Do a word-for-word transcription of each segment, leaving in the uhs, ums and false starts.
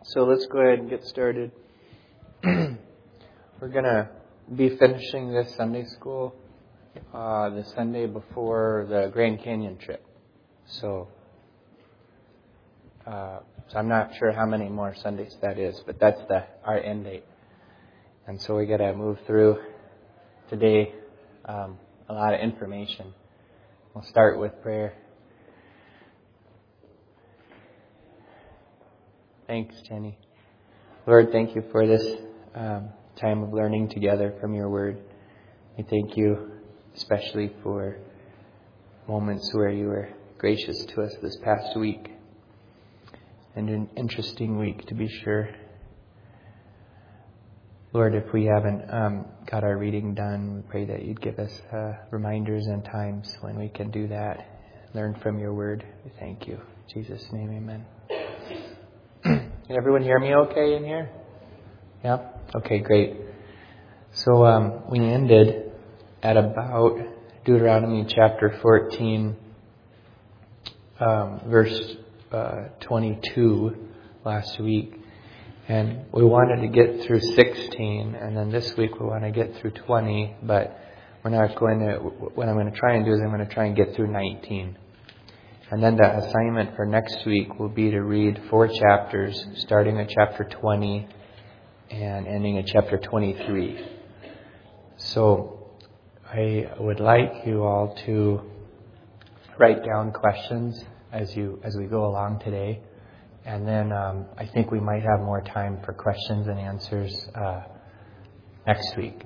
So let's go ahead and get started. We're going to be finishing this Sunday school uh, the Sunday before the Grand Canyon trip. So, uh, so I'm not sure how many more Sundays that is, but that's the our end date. And so we got to move through today um, a lot of information. We'll start with prayer. Thanks, Jenny. Lord, thank you for this um, time of learning together from your word. We thank you especially for moments where you were gracious to us this past week. And an interesting week, to be sure. Lord, if we haven't um, got our reading done, we pray that you'd give us uh, reminders and times when we can do that. Learn from your word. We thank you. In Jesus' name, amen. Can everyone hear me okay in here? Yeah? Okay, great. So um, we ended at about Deuteronomy chapter fourteen, um, verse uh, twenty-two last week. And we wanted to get through sixteen, and then this week we want to get through twenty, but we're not going to, what I'm going to try and do is I'm going to try and get through nineteen. And then the assignment for next week will be to read four chapters, starting at chapter twenty and ending at chapter twenty-three. So I would like you all to write down questions as you as we go along today. And then um, I think we might have more time for questions and answers uh, next week.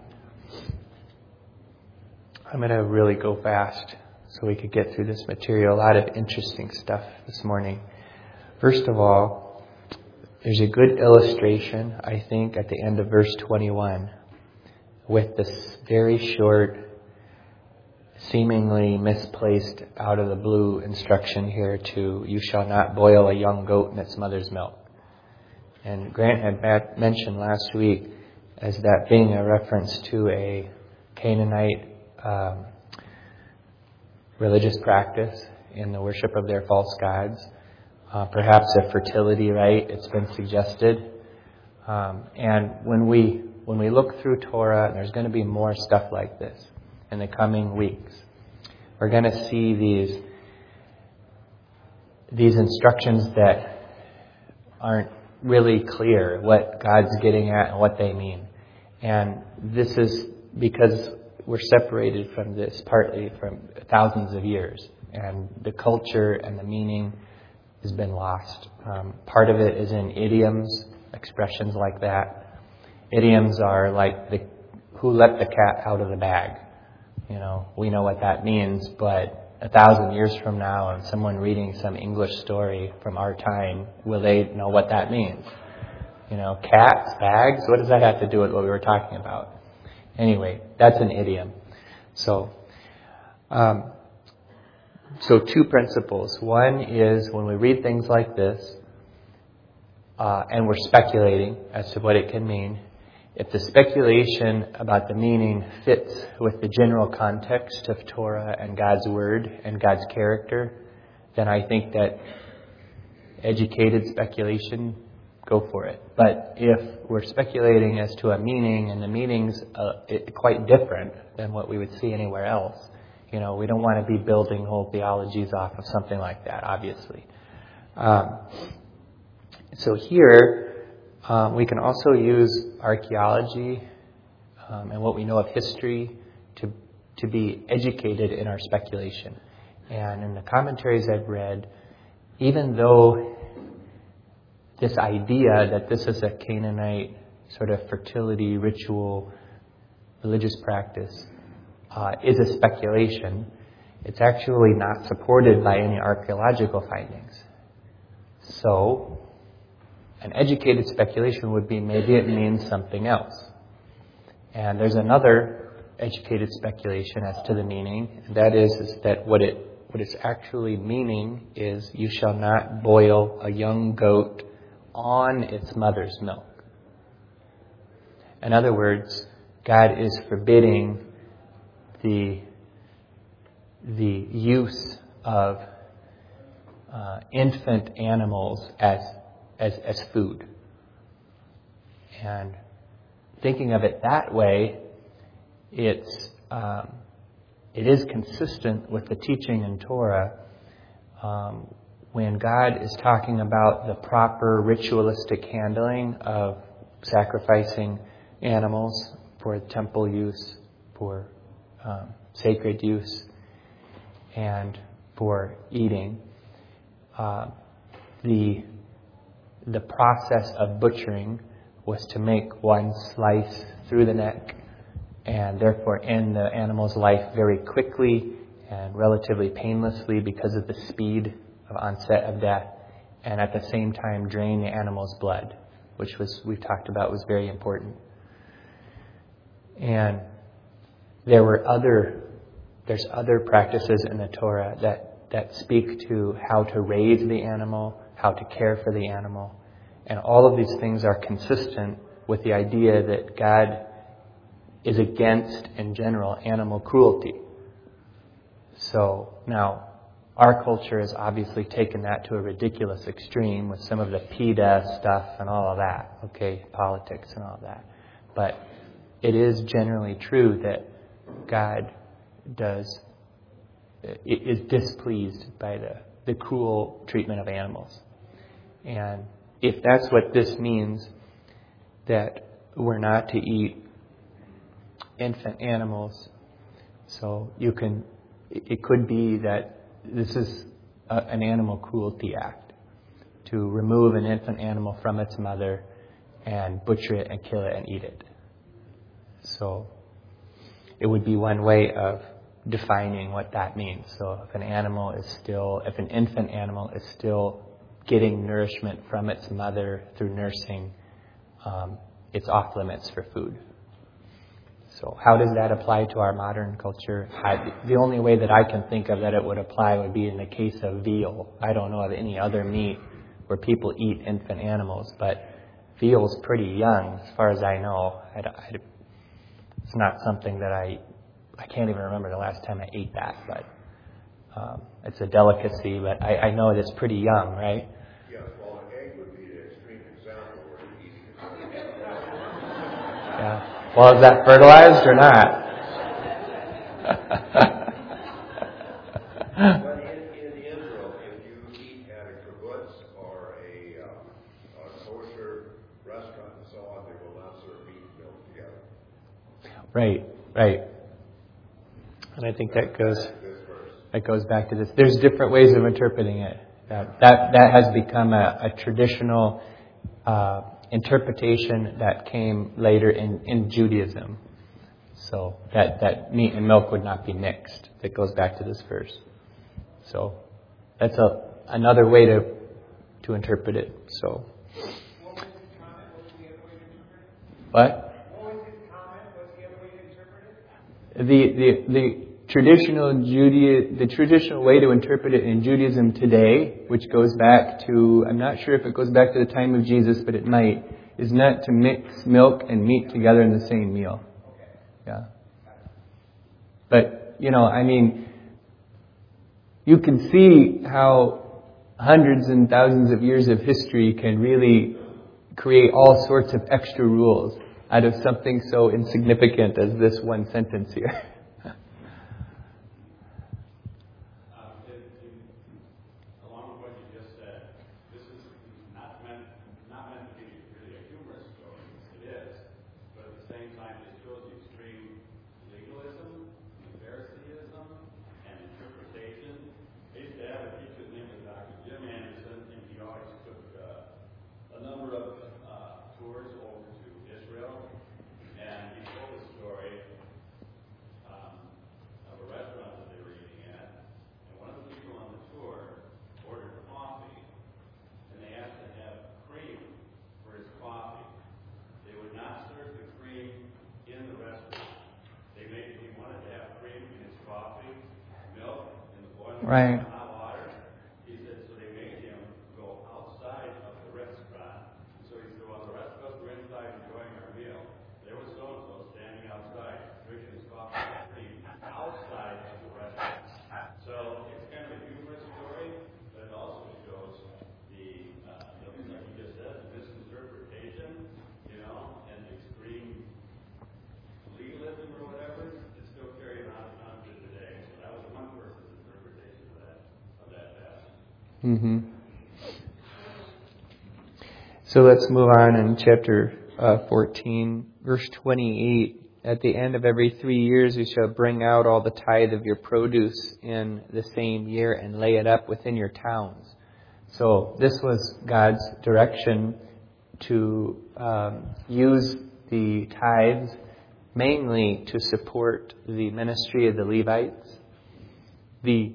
I'm going to really go fast so we could get through this material. A lot of interesting stuff this morning. First of all, there's a good illustration, I think, at the end of verse twenty-one with this very short, seemingly misplaced out of the blue instruction here to, you shall not boil a young goat in its mother's milk. And Grant had mentioned last week as that being a reference to a Canaanite um, religious practice in the worship of their false gods. Uh, perhaps a fertility rite, it's been suggested. Um, and when we when we look through Torah, there's going to be more stuff like this in the coming weeks. We're going to see these these instructions that aren't really clear what God's getting at and what they mean. And this is because we're separated from this partly from thousands of years. And the culture and the meaning has been lost. Um, part of it is in idioms, expressions like that. Idioms are like the who let the cat out of the bag. You know, we know what that means, but a thousand years from now, and someone reading some English story from our time, will they know what that means? You know, cats, bags, what does that have to do with what we were talking about? Anyway, that's an idiom. So, um, so two principles. One is when we read things like this, uh, and we're speculating as to what it can mean, if the speculation about the meaning fits with the general context of Torah and God's Word and God's character, then I think that educated speculation, go for it. But if we're speculating as to a meaning and the meaning's uh, it, quite different than what we would see anywhere else, you know, we don't want to be building whole theologies off of something like that, obviously. Um, so here, Um, we can also use archaeology um, and what we know of history to to be educated in our speculation. And in the commentaries I've read, even though this idea that this is a Canaanite sort of fertility ritual, religious practice, uh, is a speculation, it's actually not supported by any archaeological findings. So an educated speculation would be maybe it means something else. And there's another educated speculation as to the meaning, and that is, is that what it what it's actually meaning is you shall not boil a young goat on its mother's milk. In other words, God is forbidding the the use of uh, infant animals as as as food. And thinking of it that way, it's um, it is consistent with the teaching in Torah um, when God is talking about the proper ritualistic handling of sacrificing animals for temple use, for um, sacred use, and for eating. Uh, the the process of butchering was to make one slice through the neck and therefore end the animal's life very quickly and relatively painlessly because of the speed of onset of death, and at the same time drain the animal's blood, which was we've talked about was very important. And there were other there's other practices in the Torah that, that speak to how to raise the animal, how to care for the animal. And all of these things are consistent with the idea that God is against, in general, animal cruelty. So now, our culture has obviously taken that to a ridiculous extreme with some of the PETA stuff and all of that, okay, politics and all of that. But it is generally true that God does is displeased by the, the cruel treatment of animals. And if that's what this means, that we're not to eat infant animals, so you can, it could be that this is a, an animal cruelty act, to remove an infant animal from its mother and butcher it and kill it and eat it. So it would be one way of defining what that means. So if an animal is still, if an infant animal is still getting nourishment from its mother through nursing, um, it's off limits for food. So how does that apply to our modern culture? I, the only way that I can think of that it would apply would be in the case of veal. I don't know of any other meat where people eat infant animals, but veal's pretty young, as far as I know. I, I, it's not something that I, I can't even remember the last time I ate that, but um, it's a delicacy, but I, I know that it's pretty young, right? Yes, well, an egg would be the extreme example where you're eating it. Yeah. Well, is that fertilized or not? But in, in Israel, if you eat at a kibbutz or a, uh, a kosher restaurant and so on, they will not serve meat and milk together. Right, right. And I think that goes that goes back to this. There's different ways of interpreting it. That that, that has become a, a traditional uh, interpretation that came later in, in Judaism. So that, that meat and milk would not be mixed. That goes back to this verse. So that's a another way to to interpret it. So What was his comment? What's the other way to interpret it? what? What was his comment? What's the other way to interpret it? The the the traditional Judea, the traditional way to interpret it in Judaism today, which goes back to, I'm not sure if it goes back to the time of Jesus, but it might, is not to mix milk and meat together in the same meal. Yeah. But, you know, I mean, you can see how hundreds and thousands of years of history can really create all sorts of extra rules out of something so insignificant as this one sentence here. Right. He said, so they made him go outside of the restaurant. So he said, well, the rest of us were inside enjoying our meal. There was so-and-so standing outside, drinking his coffee and cream outside of the restaurant. So it's kind of a humorous story, but it also shows the, uh, like you just said, the misinterpretation, you know, Mm-hmm. So let's move on in chapter uh, fourteen, verse twenty-eight. At the end of every three years you shall bring out all the tithe of your produce in the same year and lay it up within your towns. So this was God's direction to um, use the tithes mainly to support the ministry of the Levites. The,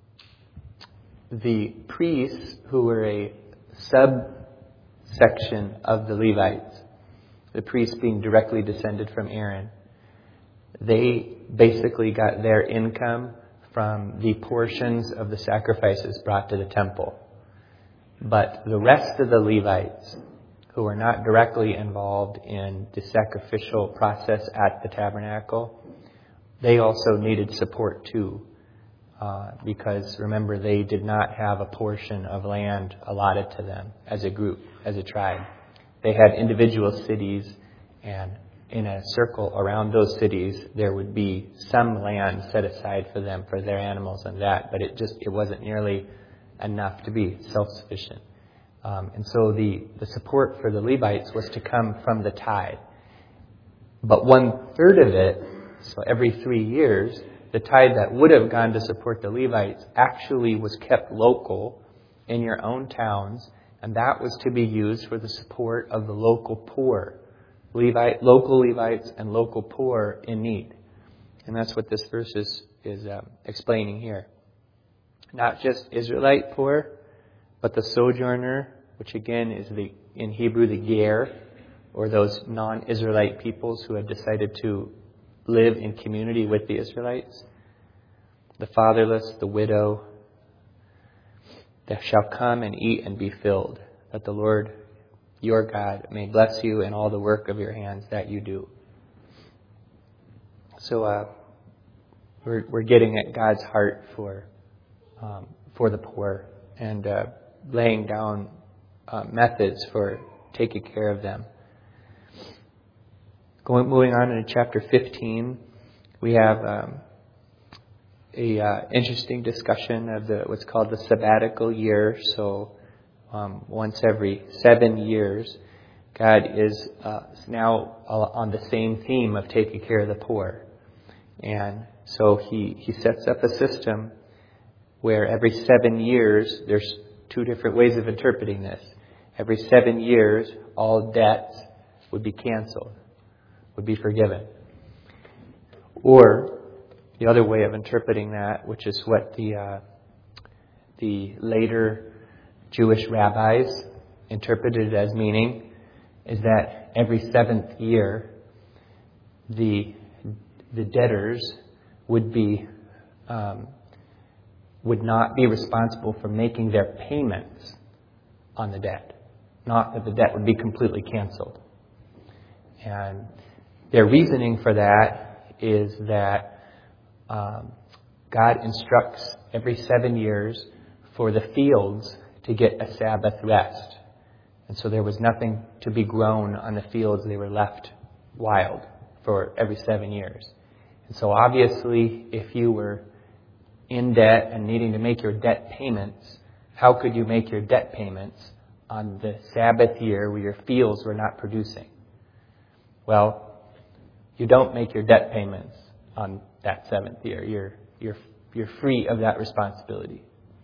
the priests, who were a subsection of the Levites, the priests being directly descended from Aaron, they basically got their income from the portions of the sacrifices brought to the temple. But the rest of the Levites, who were not directly involved in the sacrificial process at the tabernacle, they also needed support too. Uh, because remember, they did not have a portion of land allotted to them as a group, as a tribe. They had individual cities, and in a circle around those cities, there would be some land set aside for them, for their animals and that, but it just it wasn't nearly enough to be self-sufficient. Um, and so the, the support for the Levites was to come from the tithe. But one third of it, so every three years, the tithe that would have gone to support the Levites actually was kept local in your own towns, and that was to be used for the support of the local poor, Levite, local Levites and local poor in need. And that's what this verse is, is um, explaining here. Not just Israelite poor, but the sojourner, which again is the in Hebrew the ger, or those non-Israelite peoples who have decided to live in community with the Israelites, the fatherless, the widow. They shall come and eat and be filled, that the Lord your God may bless you in all the work of your hands that you do. So uh, we're we're getting at God's heart for um, for the poor, and uh, laying down uh, methods for taking care of them. Going moving on into chapter fifteen, we have um, a uh, interesting discussion of the what's called the sabbatical year. So um, once every seven years, God is uh, now on the same theme of taking care of the poor, and so he he sets up a system where every seven years, there's two different ways of interpreting this. Every seven years, all debts would be canceled, would be forgiven. Or the other way of interpreting that, which is what the uh, the later Jewish rabbis interpreted it as meaning, is that every seventh year, the the debtors would be um, would not be responsible for making their payments on the debt. Not that the debt would be completely canceled. And their reasoning for that is that um, God instructs every seven years for the fields to get a Sabbath rest. And so there was nothing to be grown on the fields. They were left wild for every seven years. And so obviously, if you were in debt and needing to make your debt payments, how could you make your debt payments on the Sabbath year where your fields were not producing? Well, you don't make your debt payments on that seventh year. You're you're you're free of that responsibility.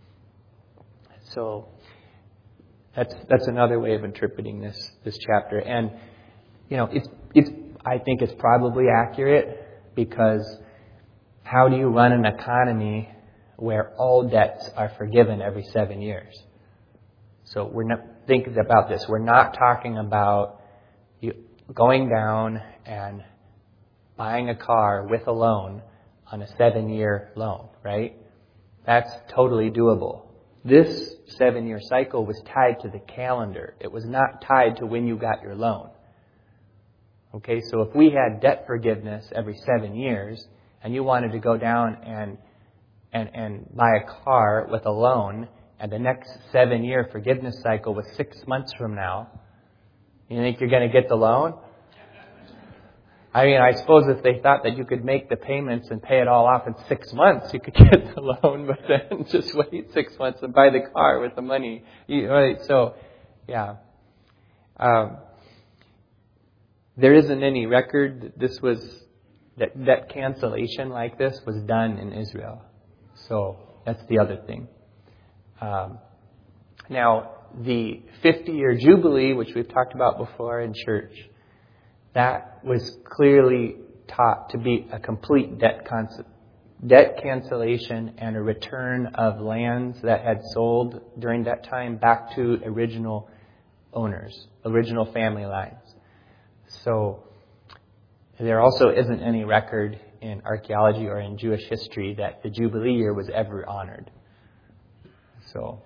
So that's that's another way of interpreting this this chapter. And you know, it's it's I think it's probably accurate, because how do you run an economy where all debts are forgiven every seven years? So we're not thinking about this. We're not talking about you going down and buying a car with a loan on a seven-year loan, right? That's totally doable. This seven-year cycle was tied to the calendar. It was not tied to when you got your loan. Okay, so if we had debt forgiveness every seven years, and you wanted to go down and and and buy a car with a loan, and the next seven-year forgiveness cycle was six months from now, you think you're going to get the loan? I mean, I suppose if they thought that you could make the payments and pay it all off in six months, you could get the loan, but then just wait six months and buy the car with the money. You, right? So, yeah. Um, there isn't any record that this was, that debt cancellation like this was done in Israel. So, that's the other thing. Um, now, the fifty-year Jubilee, which we've talked about before in church, that was clearly taught to be a complete debt con- debt cancellation and a return of lands that had sold during that time back to original owners, original family lines. So there also isn't any record in archaeology or in Jewish history that the Jubilee year was ever honored. So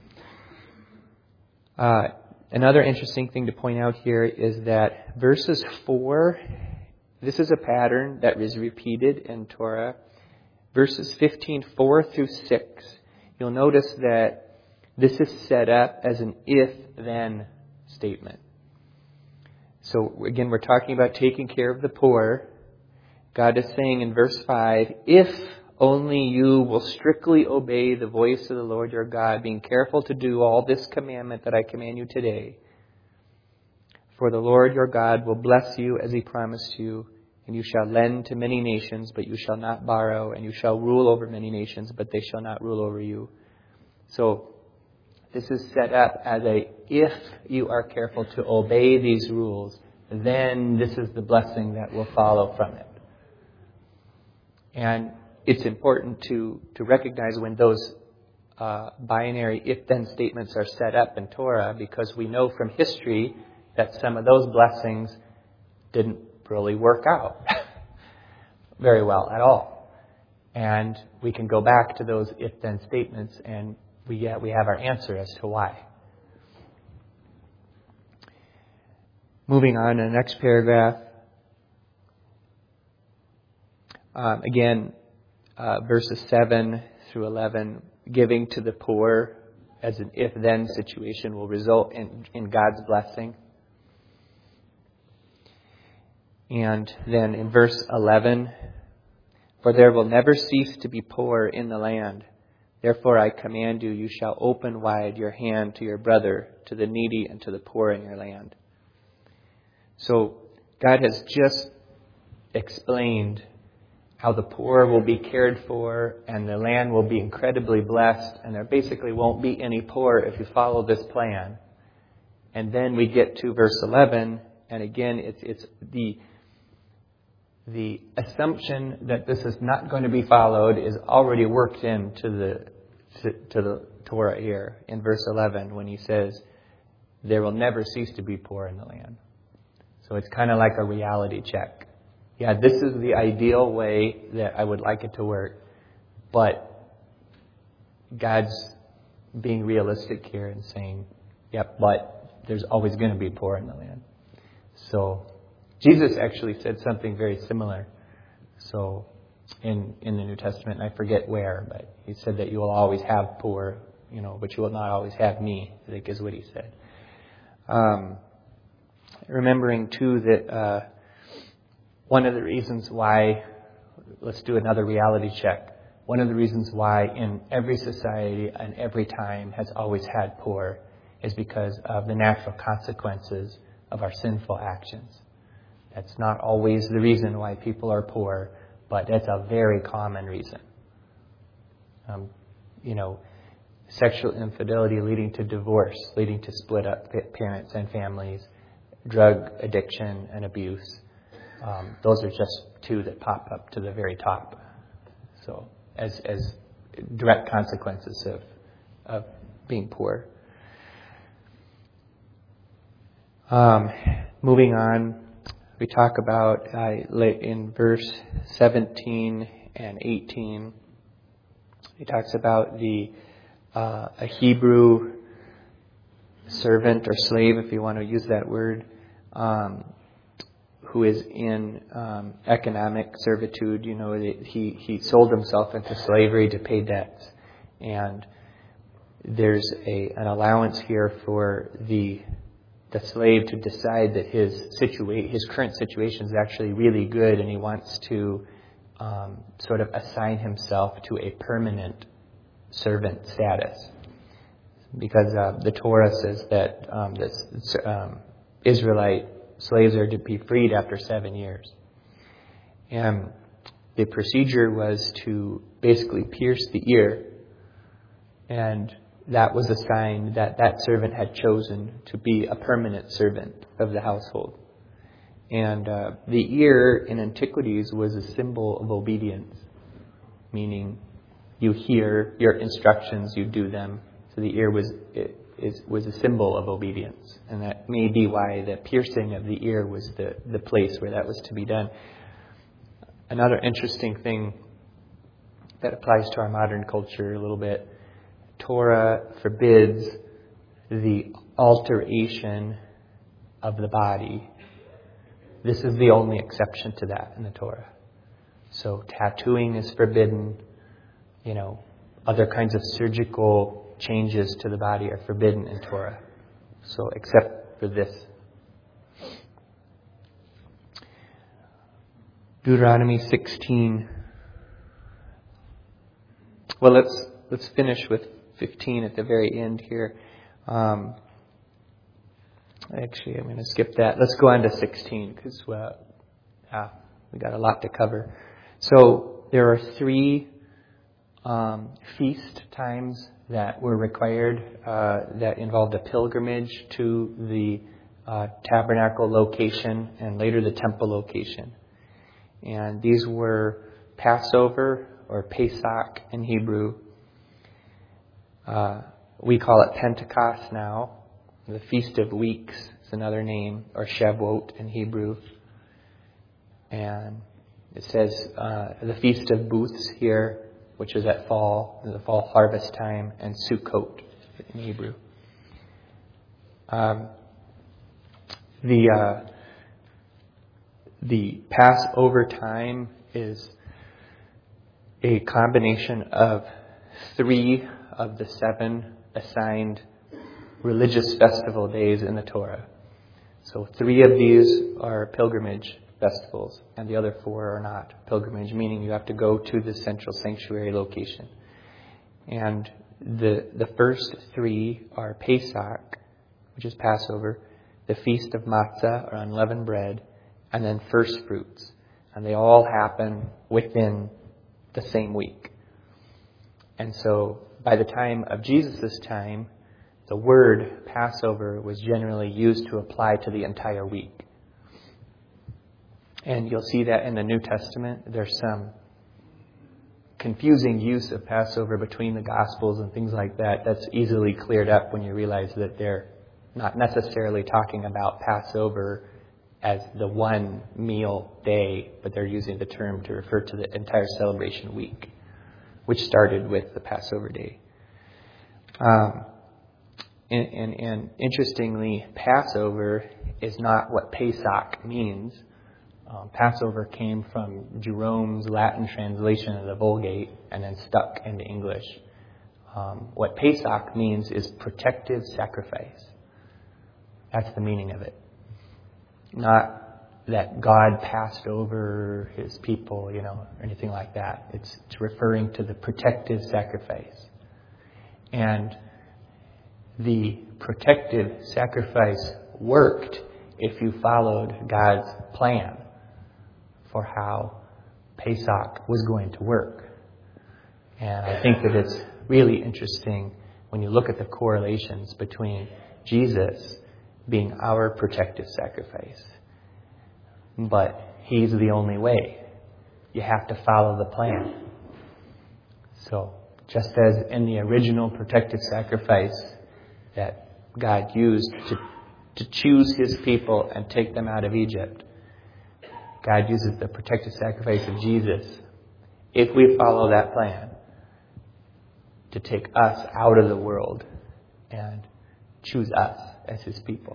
uh, another interesting thing to point out here is that verses four, this is a pattern that is repeated in Torah. Verses fifteen, four through six, you'll notice that this is set up as an if-then statement. So again, we're talking about taking care of the poor. God is saying in verse five, if only you will strictly obey the voice of the Lord your God, being careful to do all this commandment that I command you today. For the Lord your God will bless you as He promised you, and you shall lend to many nations, but you shall not borrow, and you shall rule over many nations, but they shall not rule over you. So this is set up as a, if you are careful to obey these rules, then this is the blessing that will follow from it. And it's important to, to recognize when those uh, binary if-then statements are set up in Torah, because we know from history that some of those blessings didn't really work out very well at all. And we can go back to those if-then statements and we get, we have our answer as to why. Moving on to the next paragraph. Um, again, uh, verses seven through eleven, giving to the poor as an if-then situation will result in, in God's blessing. And then in verse eleven, for there will never cease to be poor in the land. Therefore I command you, you shall open wide your hand to your brother, to the needy and to the poor in your land. So God has just explained how the poor will be cared for and the land will be incredibly blessed, and there basically won't be any poor if you follow this plan. And then we get to verse eleven, and again it's it's the the assumption that this is not going to be followed is already worked into the to, to the Torah here in verse eleven when he says there will never cease to be poor in the land. So it's kind of like a reality check. Yeah, this is the ideal way that I would like it to work, but God's being realistic here and saying, yep, but there's always going to be poor in the land. So Jesus actually said something very similar. So in in the New Testament, and I forget where, but he said that you will always have poor, you know, but you will not always have me, I think is what he said. Um, remembering too that uh, one of the reasons why, let's do another reality check. One of the reasons why in every society and every time has always had poor is because of the natural consequences of our sinful actions. That's not always the reason why people are poor, but that's a very common reason. Um, you know, sexual infidelity leading to divorce, leading to split up parents and families, drug addiction and abuse. Um, those are just two that pop up to the very top. So, as as direct consequences of of being poor. Um, moving on, we talk about uh, in verse seventeen and eighteen. He talks about the uh, a Hebrew servant or slave, if you want to use that word, um, who is in um, economic servitude. You know, he he sold himself into slavery to pay debts, and there's a an allowance here for the the slave to decide that his situa- his current situation is actually really good, and he wants to um, sort of assign himself to a permanent servant status. Because uh, the Torah says that um, this, um, Israelite slaves are to be freed after seven years. And the procedure was to basically pierce the ear, and that was a sign that that servant had chosen to be a permanent servant of the household. And uh, the ear in antiquities was a symbol of obedience, meaning you hear your instructions, you do them. So the ear was it, it was a symbol of obedience, and that may be why the piercing of the ear was the, the place where that was to be done. Another interesting thing that applies to our modern culture a little bit, Torah forbids the alteration of the body. This is the only exception to that in the Torah. So tattooing is forbidden. You know, other kinds of surgical changes to the body are forbidden in Torah. So except for this. Deuteronomy sixteen. Well, let's let's finish with fifteen at the very end here. Um, actually, I'm going to skip that. Let's go on to sixteen because uh, ah, we got a lot to cover. So there are three um, feast times that were required uh, that involved a pilgrimage to the uh, tabernacle location and later the temple location. And these were Passover, or Pesach in Hebrew. Uh, we call it Pentecost now. The Feast of Weeks is another name, or Shavuot in Hebrew. And it says uh, the Feast of Booths here, which is at fall, the fall harvest time, and Sukkot in Hebrew. Um, the uh, the Passover time is a combination of three of the seven assigned religious festival days in the Torah. So three of these are pilgrimage festivals, and the other four are not pilgrimage, meaning you have to go to the central sanctuary location. And the the first three are Pesach, which is Passover, the Feast of Matzah, or unleavened bread, and then first fruits. And they all happen within the same week. And so by the time of Jesus' time, the word Passover was generally used to apply to the entire week. And you'll see that in the New Testament. There's some confusing use of Passover between the Gospels and things like that. That's easily cleared up when you realize that they're not necessarily talking about Passover as the one meal day, but they're using the term to refer to the entire celebration week, which started with the Passover day. Um, and, and, and interestingly, Passover is not what Pesach means. Um, Passover came from Jerome's Latin translation of the Vulgate and then stuck into English. Um, what Pesach means is protective sacrifice. That's the meaning of it. Not that God passed over his people, you know, or anything like that. It's, it's referring to the protective sacrifice. And the protective sacrifice worked if you followed God's plan for how Pesach was going to work. And I think that it's really interesting when you look at the correlations between Jesus being our protective sacrifice. But he's the only way. You have to follow the plan. So, just as in the original protective sacrifice that God used to, to choose his people and take them out of Egypt, God uses the protective sacrifice of Jesus, if we follow that plan, to take us out of the world and choose us as his people.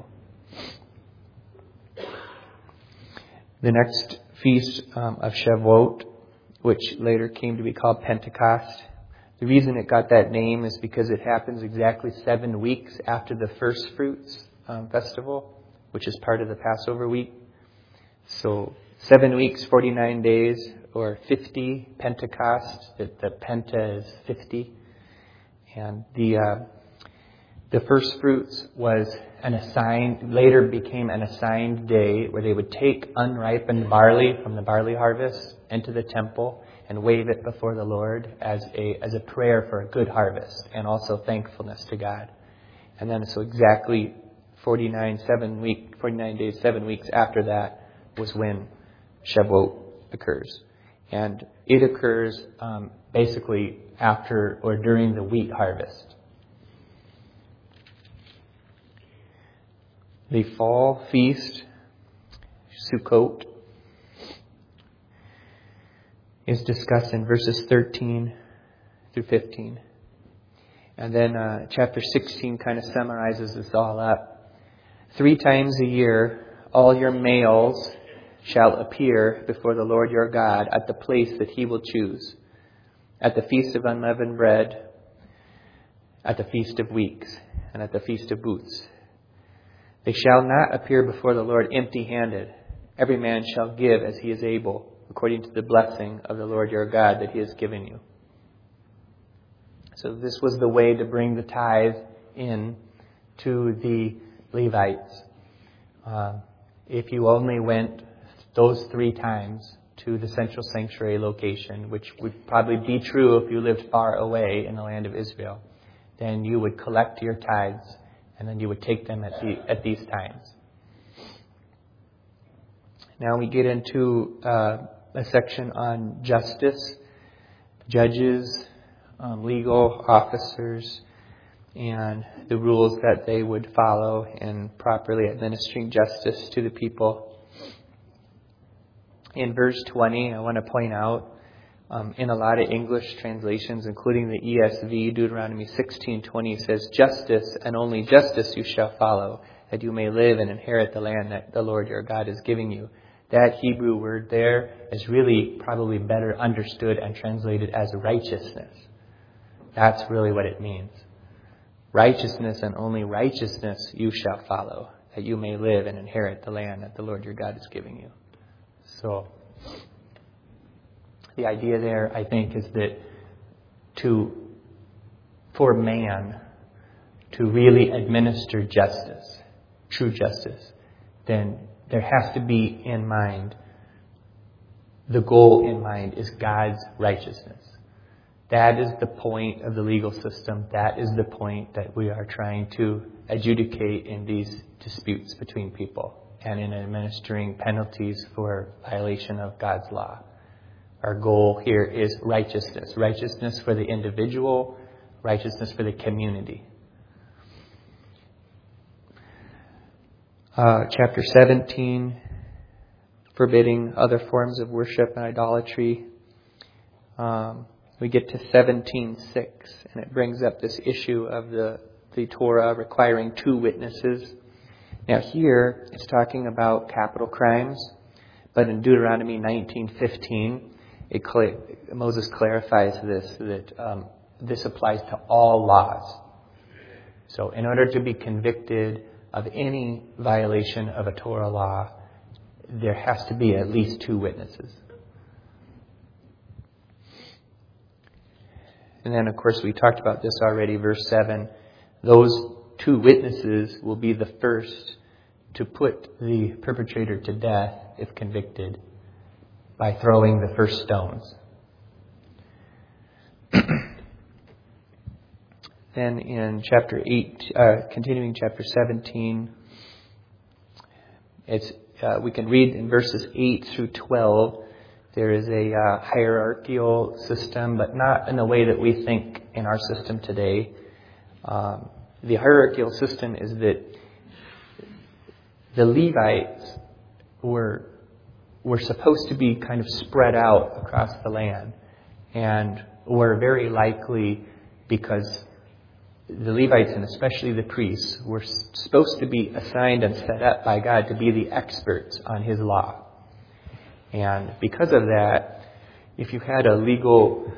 The next feast um, of Shavuot, which later came to be called Pentecost, the reason it got that name is because it happens exactly seven weeks after the first fruits um, festival, which is part of the Passover week. So seven weeks, forty-nine days, or fifty Pentecost. The, the Penta is fifty. And the uh, the first fruits was an assigned, later became an assigned day where they would take unripened barley from the barley harvest into the temple and wave it before the Lord as a as a prayer for a good harvest and also thankfulness to God. And then so exactly forty-nine seven week forty-nine days, seven weeks after that was when Shavuot occurs. And it occurs um, basically after or during the wheat harvest. The fall feast, Sukkot, is discussed in verses thirteen through fifteen. And then uh, chapter sixteen kind of summarizes this all up. Three times a year, all your males shall appear before the Lord your God at the place that he will choose, at the Feast of Unleavened Bread, at the Feast of Weeks, and at the Feast of Booths. They shall not appear before the Lord empty-handed. Every man shall give as he is able, according to the blessing of the Lord your God that he has given you. So this was the way to bring the tithe in to the Levites. Uh, if you only went those three times to the central sanctuary location, which would probably be true if you lived far away in the land of Israel, then you would collect your tithes and then you would take them at the, at these times. Now we get into uh, a section on justice, judges, um, legal officers, and the rules that they would follow in properly administering justice to the people. In verse twenty, I want to point out, um, in a lot of English translations, including the E S V, Deuteronomy sixteen twenty says, "Justice and only justice you shall follow, that you may live and inherit the land that the Lord your God is giving you." That Hebrew word there is really probably better understood and translated as righteousness. That's really what it means. Righteousness and only righteousness you shall follow, that you may live and inherit the land that the Lord your God is giving you. So, the idea there, I think, is that to, for man to really administer justice, true justice, then there has to be in mind, the goal in mind is God's righteousness. That is the point of the legal system. That is the point that we are trying to adjudicate in these disputes between people and in administering penalties for violation of God's law. Our goal here is righteousness. Righteousness for the individual, righteousness for the community. Uh, chapter seventeen, forbidding other forms of worship and idolatry. Um, we get to seventeen six, and it brings up this issue of the, the Torah requiring two witnesses. Now here, it's talking about capital crimes, but in Deuteronomy nineteen fifteen, it, Moses clarifies this, that um, this applies to all laws. So in order to be convicted of any violation of a Torah law, there has to be at least two witnesses. And then, of course, we talked about this already, verse seven. Those two witnesses will be the first to put the perpetrator to death if convicted by throwing the first stones. Then in chapter eight, uh, continuing chapter seventeen, it's uh, we can read in verses eight through twelve. There is a uh, hierarchical system, but not in the way that we think in our system today. Um, the hierarchical system is that the Levites were were supposed to be kind of spread out across the land, and were very likely, because the Levites, and especially the priests, were supposed to be assigned and set up by God to be the experts on His law. And because of that, if you had a legal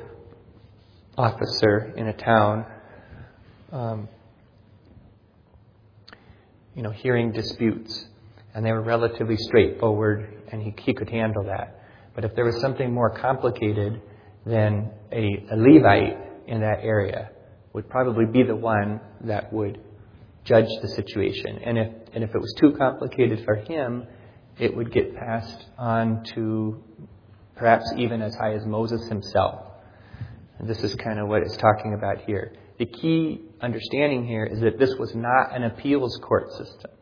officer in a town, um, you know, hearing disputes. And they were relatively straightforward, and he, he could handle that. But if there was something more complicated, then a, a Levite in that area would probably be the one that would judge the situation. And if and if it was too complicated for him, it would get passed on to perhaps even as high as Moses himself. And this is kind of what it's talking about here. The key understanding here is that this was not an appeals court system.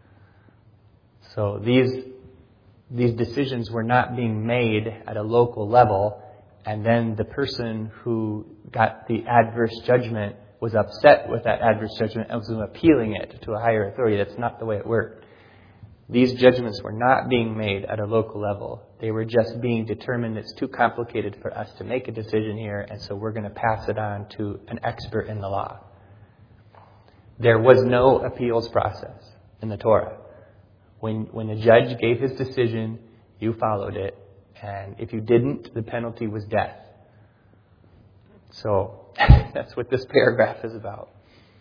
So these these decisions were not being made at a local level, and then the person who got the adverse judgment was upset with that adverse judgment and was appealing it to a higher authority. That's not the way it worked. These judgments were not being made at a local level. They were just being determined it's too complicated for us to make a decision here, and so we're going to pass it on to an expert in the law. There was no appeals process in the Torah. When when the judge gave his decision, you followed it, and if you didn't, the penalty was death. So that's what this paragraph is about.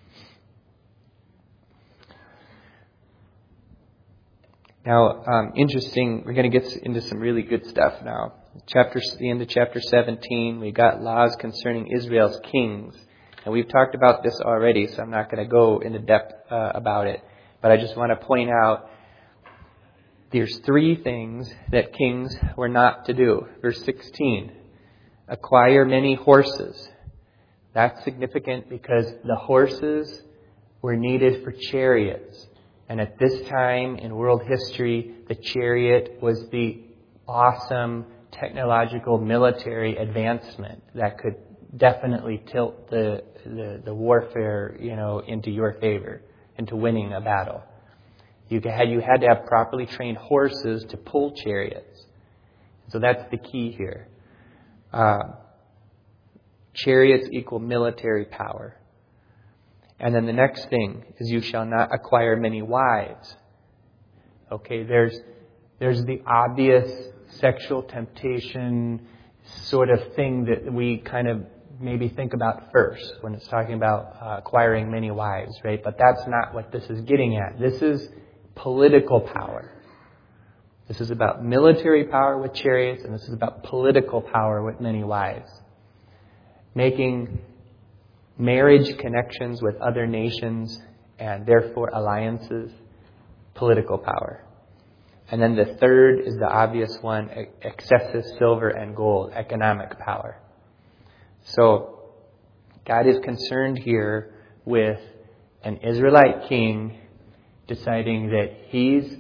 Now, um, interesting, we're going to get into some really good stuff now. Chapter, the end of chapter seventeen, we got laws concerning Israel's kings. And we've talked about this already, so I'm not going to go into depth uh, about it. But I just want to point out there's three things that kings were not to do. Verse sixteen, acquire many horses. That's significant because the horses were needed for chariots. And at this time in world history, the chariot was the awesome technological military advancement that could definitely tilt the, the, the warfare, you know, into your favor, into winning a battle. You had, you had to have properly trained horses to pull chariots. So that's the key here. Uh, chariots equal military power. And then the next thing is you shall not acquire many wives. Okay, there's there's the obvious sexual temptation sort of thing that we kind of maybe think about first when it's talking about uh, acquiring many wives, right? But that's not what this is getting at. This is political power. This is about military power with chariots, and this is about political power with many wives. Making marriage connections with other nations and therefore alliances, political power. And then the third is the obvious one, excessive silver and gold, economic power. So God is concerned here with an Israelite king deciding that he's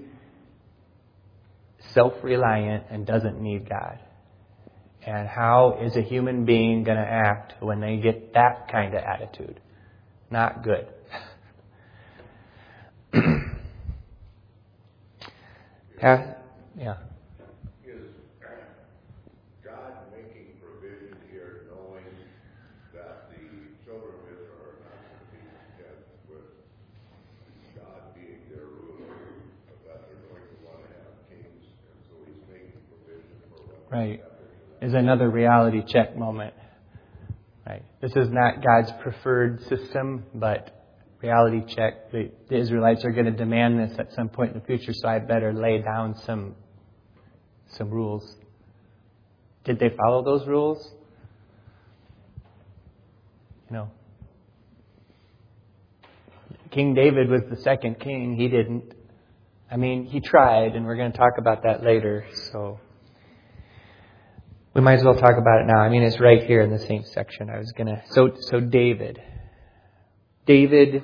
self-reliant and doesn't need God. And how is a human being going to act when they get that kind of attitude? Not good. yeah. yeah. Is God making provision here knowing that the children of Israel are not going to be content with God being their ruler, but that they're going to want to have kings, and so he's making provision for what Right. Is another reality check moment. Right. This is not God's preferred system, but reality check. The, the Israelites are going to demand this at some point in the future, so I better lay down some some rules. Did they follow those rules? You know, King David was the second king. He didn't. I mean, he tried, and we're going to talk about that later. So we might as well talk about it now. I mean, it's right here in the same section. I was going to... So, so David. David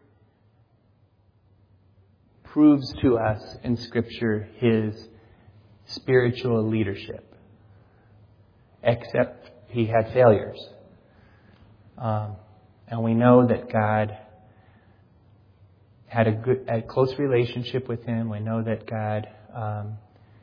proves to us in Scripture his spiritual leadership. Except he had failures. Um, and we know that God had a good, a close relationship with him. We know that God... Um,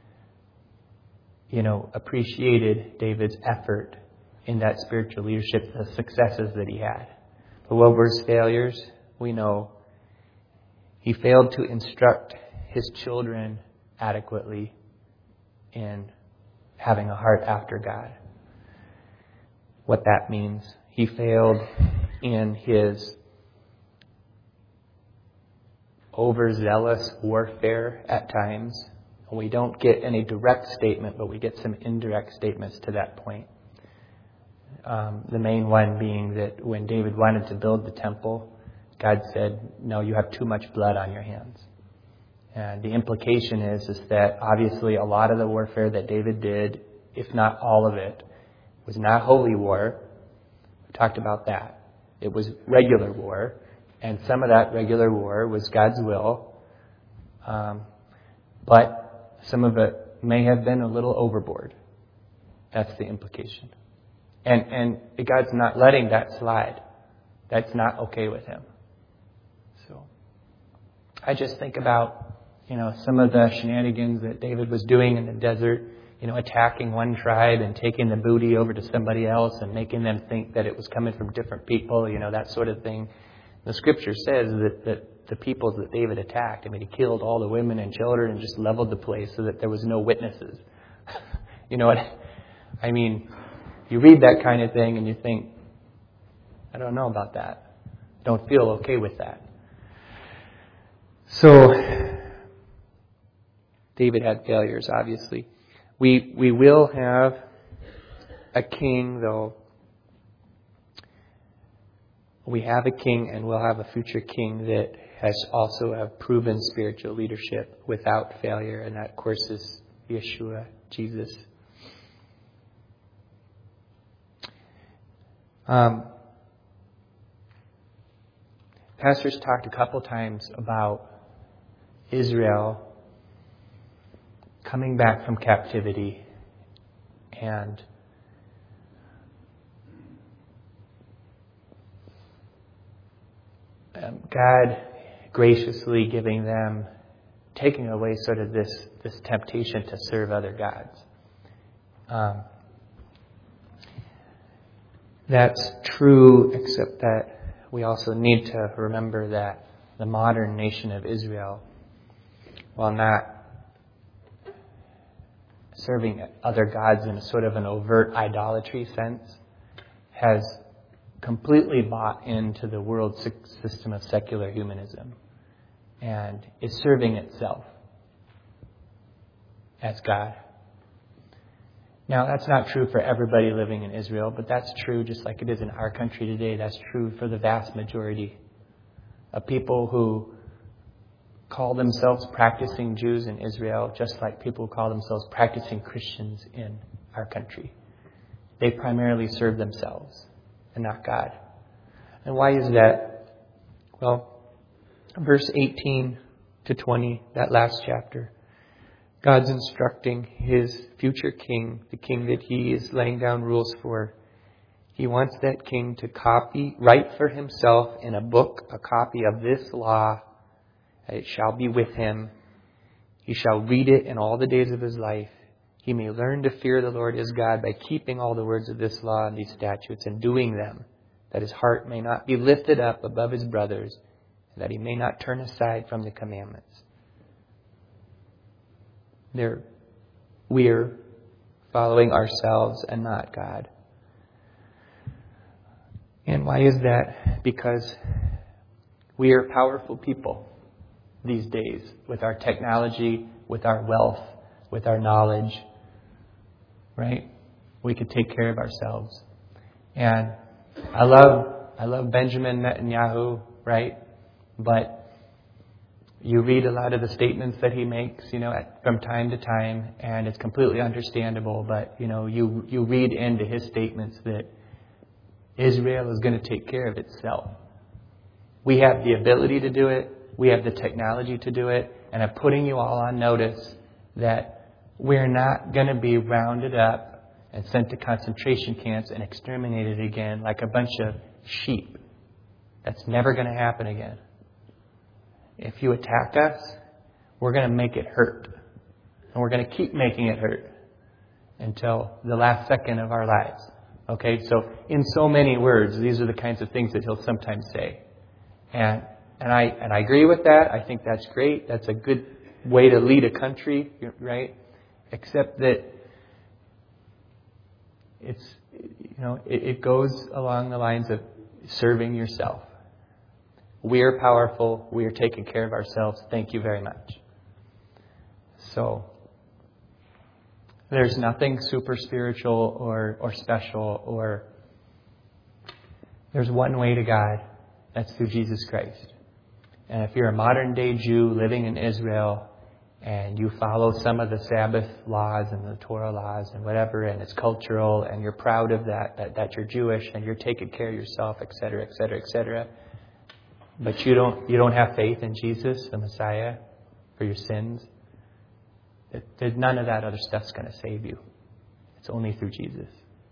you know, appreciated David's effort in that spiritual leadership, the successes that he had. But what were his failures? We know he failed to instruct his children adequately in having a heart after God. What that means. He failed in his overzealous warfare at times. And we don't get any direct statement, but we get some indirect statements to that point. Um, the main one being that when David wanted to build the temple, God said, no, you have too much blood on your hands. And the implication is, is that obviously a lot of the warfare that David did, if not all of it, was not holy war. We talked about that. It was regular war. And some of that regular war was God's will. Um, but some of it may have been a little overboard. That's the implication. And, and God's not letting that slide. That's not okay with him. So I just think about, you know, some of the shenanigans that David was doing in the desert, you know, attacking one tribe and taking the booty over to somebody else and making them think that it was coming from different people, you know, that sort of thing. The scripture says that, that the peoples that David attacked, I mean, he killed all the women and children and just leveled the place so that there was no witnesses. You know what? I mean, you read that kind of thing and you think, I don't know about that. I don't feel okay with that. So, David had failures, obviously. We we will have a king, though. We have a king, and we'll have a future king that has also have proven spiritual leadership without failure, and that, of course, is Yeshua, Jesus. Um, pastors talked a couple times about Israel coming back from captivity and um, God graciously giving them, taking away sort of this, this temptation to serve other gods. Um, that's true, except that we also need to remember that the modern nation of Israel, while not serving other gods in a sort of an overt idolatry sense, has completely bought into the world system of secular humanism and is serving itself as God. Now, that's not true for everybody living in Israel, but that's true just like it is in our country today. That's true for the vast majority of people who call themselves practicing Jews in Israel, just like people who call themselves practicing Christians in our country. They primarily serve themselves and not God. And why is that? Well, verse eighteen to twenty, that last chapter, God's instructing his future king, the king that he is laying down rules for. He wants that king to copy, write for himself in a book a copy of this law. It shall be with him. He shall read it in all the days of his life. He may learn to fear the Lord his God by keeping all the words of this law and these statutes and doing them, that his heart may not be lifted up above his brothers, and that he may not turn aside from the commandments. There, we're following ourselves and not God. And why is that? Because we are powerful people these days with our technology, with our wealth, with our knowledge, right? We could take care of ourselves. And I love, I love Benjamin Netanyahu, right? But you read a lot of the statements that he makes, you know, at, from time to time, and it's completely understandable. But, you know, you, you read into his statements that Israel is going to take care of itself. We have the ability to do it. We have the technology to do it. And I'm putting you all on notice that we're not going to be rounded up and sent to concentration camps and exterminated again like a bunch of sheep. That's never going to happen again. If you attack us, we're going to make it hurt. And we're going to keep making it hurt until the last second of our lives. Okay, so in so many words, these are the kinds of things that he'll sometimes say. And and I and I agree with that. I think that's great. That's a good way to lead a country, right? Except that it's, you know, it, it goes along the lines of serving yourself. We're powerful. We are taking care of ourselves. Thank you very much. So, there's nothing super spiritual or, or special, or there's one way to God. That's through Jesus Christ. And if you're a modern day Jew living in Israel and you follow some of the Sabbath laws and the Torah laws and whatever, and it's cultural and you're proud of that, that, that you're Jewish and you're taking care of yourself, et cetera, et cetera, et cetera, but you don't, you don't have faith in Jesus, the Messiah, for your sins, it, none of that other stuff's going to save you. It's only through Jesus.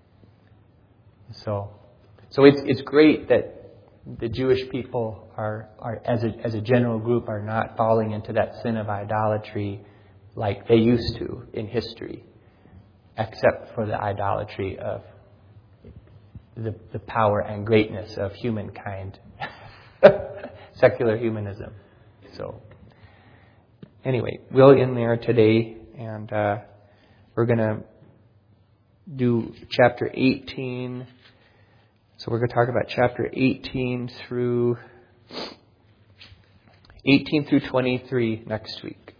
So, so it's it's great that the Jewish people are, are as a as a general group are not falling into that sin of idolatry like they used to in history, except for the idolatry of the the power and greatness of humankind, secular humanism. So anyway, we'll end there today, and uh, we're going to do chapter eighteen. So we're going to talk about chapter eighteen through eighteen through twenty-three next week.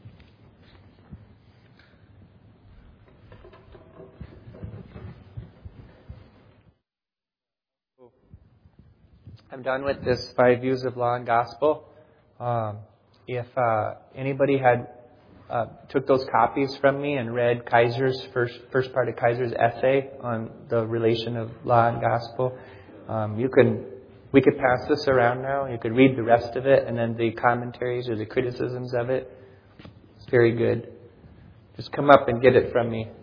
I'm done with this five views of law and gospel. Um, if uh, anybody had uh, took those copies from me and read Kaiser's first first part of Kaiser's essay on the relation of law and gospel, um, you can we could pass this around now. You could read the rest of it and then the commentaries or the criticisms of it. It's very good. Just come up and get it from me.